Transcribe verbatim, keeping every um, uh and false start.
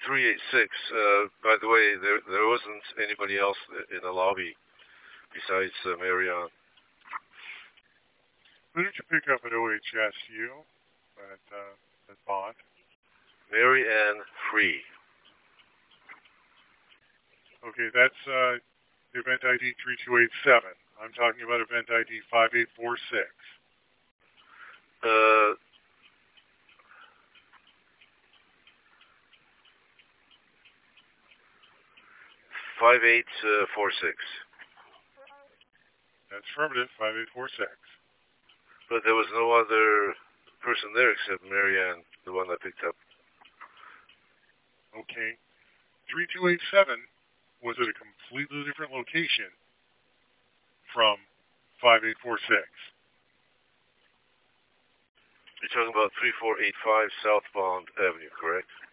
three eight six. Uh, by the way, there there wasn't anybody else in the lobby besides uh, Marianne. Who did you pick up at O H S U at uh, at Bond? Marianne Free. Okay, that's uh, event I D three two eight seven. I'm talking about event I D five eight four six. Uh, five eight four six. That's affirmative, five eight four six. But there was no other person there except Marianne, the one I picked up. Okay. three two eight seven was at a completely different location from five eight four six. You're talking about three four eight five South Bond Avenue, correct?